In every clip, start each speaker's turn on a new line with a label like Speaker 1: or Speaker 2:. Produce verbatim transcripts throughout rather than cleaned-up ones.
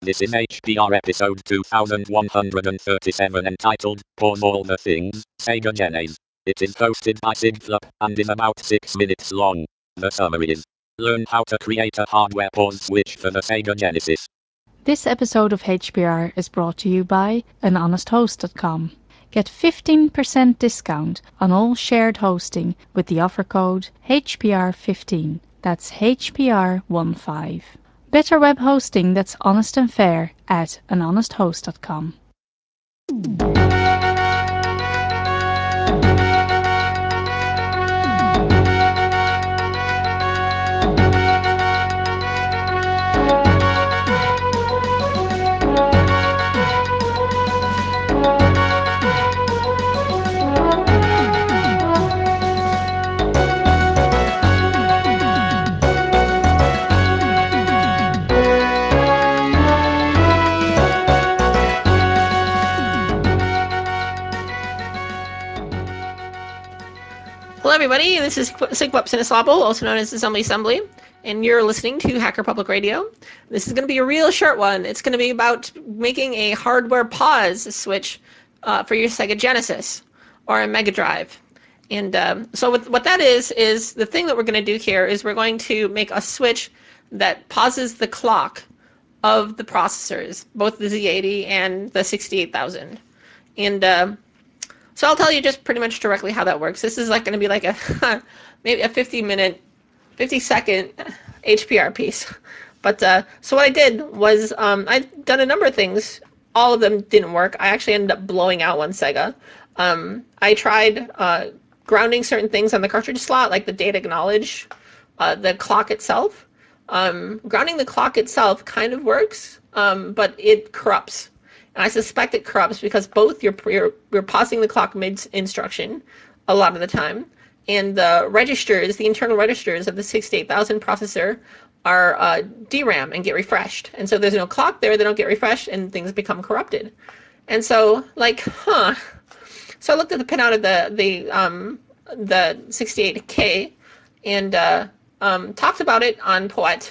Speaker 1: This is H P R episode two thousand one hundred thirty-seven entitled, Pause All the Things, Sega Genes. It is hosted by SigFlop, and is about six minutes long. The summary is, learn how to create a hardware pause switch for the Sega Genesis.
Speaker 2: This episode of H P R is brought to you by an honest host dot com. Get fifteen percent discount on all shared hosting with the offer code H P R fifteen. That's H P R fifteen. Better web hosting that's honest and fair at an honest host dot com.
Speaker 3: Hello everybody, this is Sigwep Sinislabo, also known as Assembly Assembly, and you're listening to Hacker Public Radio. This is going to be a real short one. It's going to be about making a hardware pause switch uh, for your Sega Genesis or a Mega Drive. And um, so what, what that is, is the thing that we're going to do here is we're going to make a switch that pauses the clock of the processors, both the Z eighty and the sixty-eight thousand. And uh, So I'll tell you just pretty much directly how that works. This is like going to be like a maybe a fifty minute, fifty second H P R piece. But uh, so what I did was um, I've done a number of things. All of them didn't work. I actually ended up blowing out one Sega. Um, I tried uh, grounding certain things on the cartridge slot, like the data acknowledge, uh, the clock itself. Um, grounding the clock itself kind of works, um, but it corrupts. And I suspect it corrupts because both you're, you're, you're pausing the clock mid-instruction a lot of the time, and the registers, the internal registers of the sixty-eight thousand processor are uh, D RAM and get refreshed. And so there's no clock there, they don't get refreshed, and things become corrupted. And so, like, huh. So I looked at the pinout of the, the, um, the sixty-eight K and uh, um, talked about it on Poet,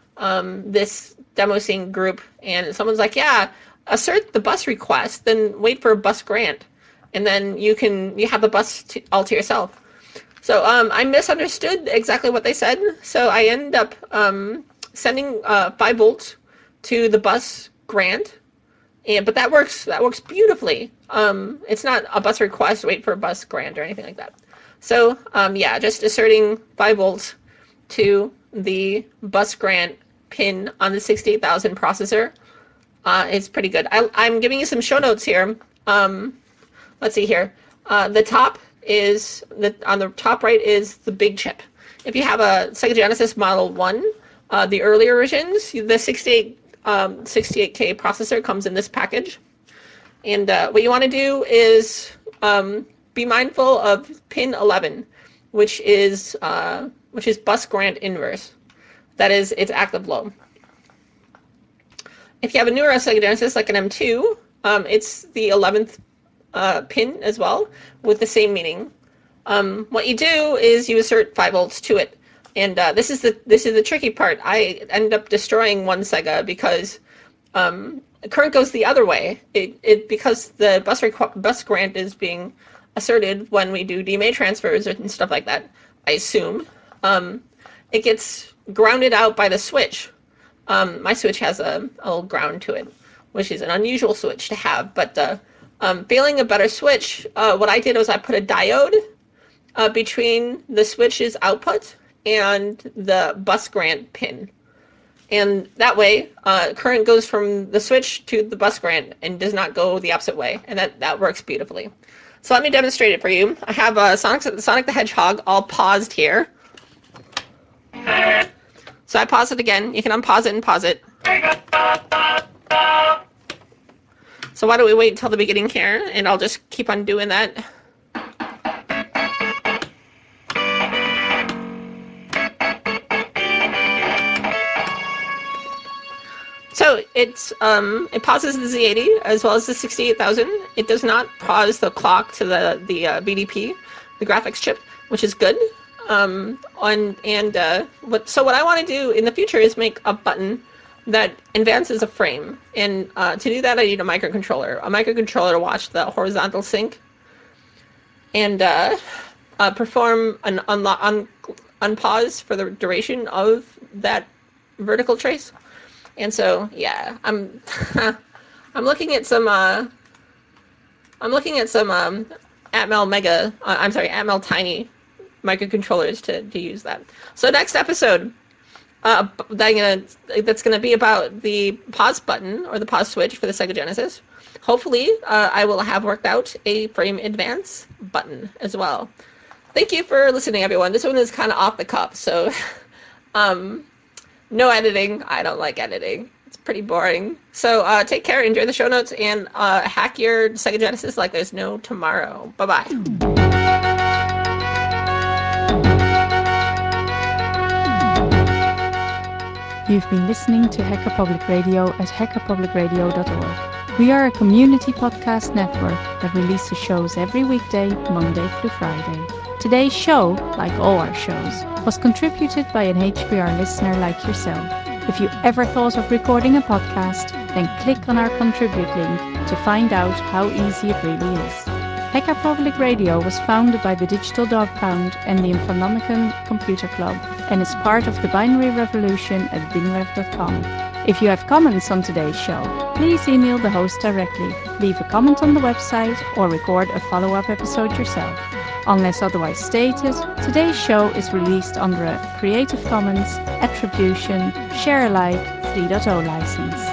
Speaker 3: um, this demo scene group, and someone's like, yeah, assert the bus request, then wait for a bus grant, and then you can you have the bus to, all to yourself. So um, I misunderstood exactly what they said, so I ended up um, sending uh, five volts to the bus grant, and but that works that works beautifully. Um, it's not a bus request, wait for a bus grant or anything like that. So um, yeah, just asserting five volts to the bus grant pin on the sixty-eight thousand processor. Uh, it's pretty good. I, I'm giving you some show notes here. Um, let's see here. Uh, the top is, the on the top right is the big chip. If you have a Sega Genesis Model one, uh, the earlier versions, the sixty-eight, um, sixty-eight K processor comes in this package. And uh, what you want to do is um, be mindful of pin eleven, which is, uh, which is bus grant inverse. That is, it's active low. If you have a newer Sega Genesis, like an M two, um, it's the eleventh uh, pin as well, with the same meaning. Um, what you do is you assert five volts to it, and uh, this is the this is the tricky part. I ended up destroying one Sega because um, current goes the other way. It, it because the bus requ- bus grant is being asserted when we do D M A transfers and stuff like that. I assume um, it gets grounded out by the switch. Um, my switch has a, a little ground to it, which is an unusual switch to have. But uh, um, failing a better switch, uh, what I did was I put a diode uh, between the switch's output and the bus grant pin. And that way, uh, current goes from the switch to the bus grant and does not go the opposite way. And that, that works beautifully. So let me demonstrate it for you. I have uh, Sonic, Sonic the Hedgehog all paused here. So I pause it again. You can unpause it and pause it. So why don't we wait until the beginning here, and I'll just keep on doing that. So it's um, it pauses the Z eighty as well as the sixty-eight thousand. It does not pause the clock to the the uh, B D P, the graphics chip, which is good. Um, on and uh, what so what I want to do in the future is make a button that advances a frame. And uh, to do that, I need a microcontroller. A microcontroller to watch the horizontal sync and uh, uh, perform an unlo- un- unpause for the duration of that vertical trace. And so, yeah, I'm I'm looking at some uh, I'm looking at some um, Atmel Mega. Uh, I'm sorry, Atmel Tiny microcontrollers to to use that. So next episode, uh, that gonna, that's going to be about the pause button or the pause switch for the Sega Genesis. Hopefully, uh, I will have worked out a frame advance button as well. Thank you for listening, everyone. This one is kind of off the cuff, so um, no editing. I don't like editing. It's pretty boring. So uh, take care, enjoy the show notes, and uh, hack your Sega Genesis like there's no tomorrow. Bye-bye.
Speaker 2: You've been listening to Hacker Public Radio at hacker public radio dot org. We are a community podcast network that releases shows every weekday, Monday through Friday. Today's show, like all our shows, was contributed by an H P R listener like yourself. If you ever thought of recording a podcast, then click on our contribute link to find out how easy it really is. Hacker Public Radio was founded by the Digital Dog Pound and the Infonomicon Computer Club and is part of the Binary Revolution at binrev dot com. If you have comments on today's show, please email the host directly, leave a comment on the website, or record a follow-up episode yourself. Unless otherwise stated, today's show is released under a Creative Commons Attribution Share Alike three point oh license.